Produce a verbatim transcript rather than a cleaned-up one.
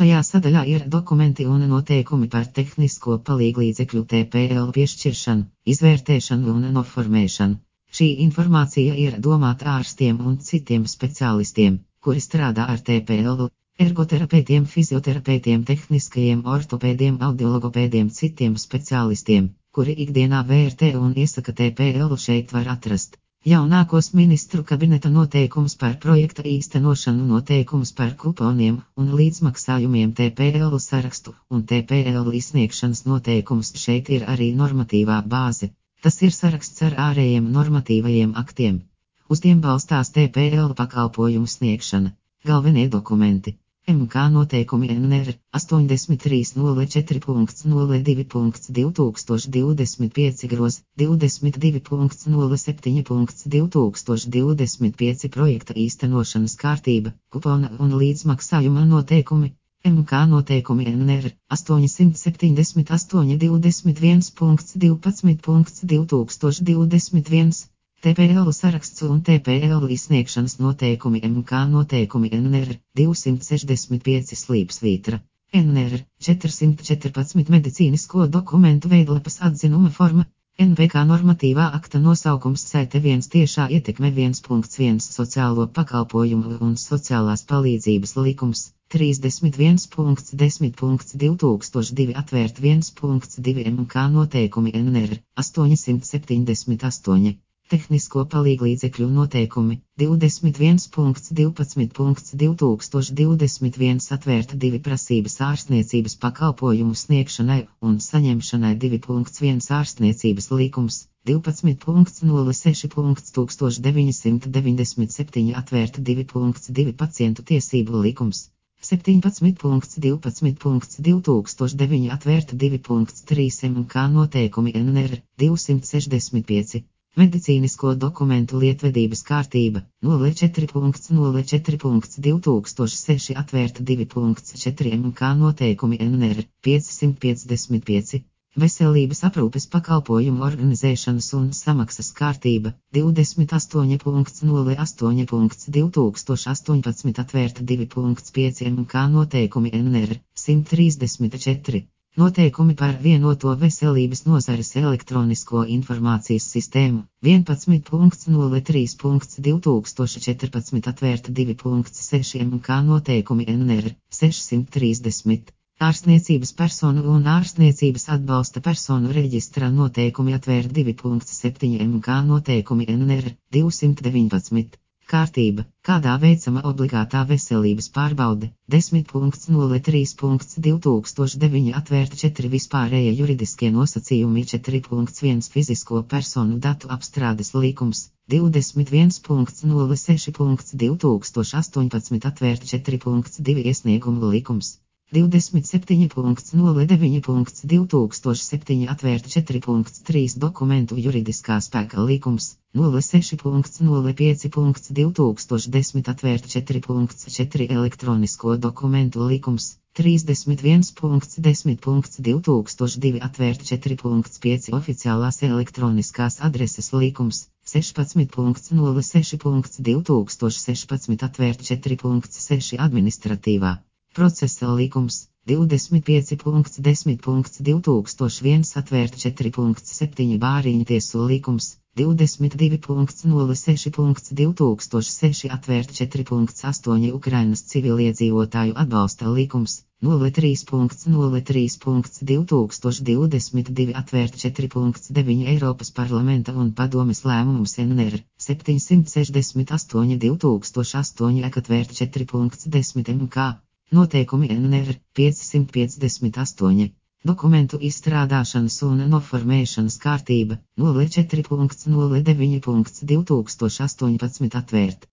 Šajā sadaļā ir dokumenti un noteikumi par tehnisko palīglīdzekļu T P L piešķiršanu, izvērtēšanu un noformēšanu. Šī informācija ir domāta ārstiem un citiem speciālistiem, kuri strādā ar T P L, ergoterapeitiem, fizioterapeitiem, tehniskajiem ortopēdiem, audiologopēdiem, citiem speciālistiem, kuri ikdienā vērtē un iesaka T P L. Šeit var atrast jaunākos ministru kabineta noteikums par projekta īstenošanu, noteikums par kuponiem un līdzmaksājumiem, T P L sarakstu un T P L izsniegšanas noteikums. Šeit ir arī normatīvā bāze. Tas ir saraksts ar ārējiem normatīvajiem aktiem. Uz tiem balstās T P L pakalpojumu sniegšana. Galvenie dokumenti. M K noteikumi N R astoņdesmit trīs nulle četri nulle divi divi tūkstoši divdesmit pieci groz divdesmit divi nulle septiņi divi tūkstoši divdesmit pieci projekta īstenošanas kārtība, kupona un līdzmaksājuma noteikumi. M K noteikumi N R astoņsimt septiņdesmit astoņi divdesmit viens divpadsmit divi tūkstoši divdesmit viens. T P L saraksts un T P L izsniegšanas noteikumi. M K noteikumi N R divsimt sešdesmit pieci slīpsvītra. N R četrsimt četrpadsmit medicīnisko dokumentu veidlapas atzinuma forma. N P K normatīvā akta nosaukums C T viens tiešā ietekme viens viens sociālo pakalpojumu un sociālās palīdzības likums. trīsdesmit viens desmit divi tūkstoši divi atvērt viens divi M K noteikumi N R astoņsimt septiņdesmit astoņi. Tehnisko palīglīdzekļu noteikumi divdesmit viens divpadsmit divi tūkstoši divdesmit viens atvērt divi prasības ārstniecības pakalpojumu sniegšanai un saņemšanai divi viens ārstniecības likums divpadsmit nulle seši tūkstoš deviņsimt deviņdesmit septiņi atvērt divi divi pacientu tiesību likums septiņpadsmit divpadsmit divi tūkstoši deviņi atvērt divi trīs M K noteikumi N R divsimt sešdesmit pieci. Medicīnisko dokumentu lietvedības kārtība nulle četri nulle četri divi tūkstoši seši atvērt divi četri M K noteikumi N R piecsimt piecdesmit pieci. Veselības aprūpes pakalpojumu organizēšanas un samaksas kārtība divdesmit astoņi nulle astoņi divi tūkstoši astoņpadsmit atvērt divi pieci M K noteikumi N R simt trīsdesmit četri. Noteikumi par vienoto veselības nozares elektronisko informācijas sistēmu vienpadsmit nulle trīs divi tūkstoši četrpadsmit atvērt divi seši M K noteikumi N R sešsimt trīsdesmit. Ārstniecības personu un ārstniecības atbalsta personu reģistra noteikumi atvērt divi septiņi M K noteikumi N R divsimt deviņpadsmit. Kārtība, kādā veicama obligātā veselības pārbaude, desmit nulle trīs divi tūkstoši deviņi atvērt četri vispārējie juridiskie nosacījumi četri viens fizisko personu datu apstrādes likums, divdesmit viens nulle seši divi tūkstoši astoņpadsmit atvērt četri divi iesniegumu likums, divdesmit septiņi nulle deviņi divi tūkstoši septiņi atvērt četri trīs dokumentu juridiskā spēka likums, nulle seši nulle pieci divi tūkstoši desmit atvērt četri četri elektronisko dokumentu likums, trīsdesmit viens desmit divi tūkstoši divi atvērt četri pieci oficiālās elektroniskās adreses likums, sešpadsmit nulle seši divi tūkstoši sešpadsmit atvērt četri seši administratīvā procesa likums, divdesmit pieci desmit divi tūkstoši viens atvērt četri septiņi bāriņtiesu likums, divdesmit divi nulle seši divi tūkstoši seši atvērt četri astoņi Ukrainas civiliedzīvotāju atbalsta likums, nulle trīs nulle trīs divi tūkstoši divdesmit divi atvērt četri deviņi Eiropas parlamenta un padomes lēmums N R septiņsimt sešdesmit astoņi divi tūkstoši astoņi atvērt četri desmit M K. Noteikumi N R piecsimt piecdesmit astoņi. Dokumentu izstrādāšanas un noformēšanas kārtība nulle četri nulle deviņi divi tūkstoši astoņpadsmit atvērt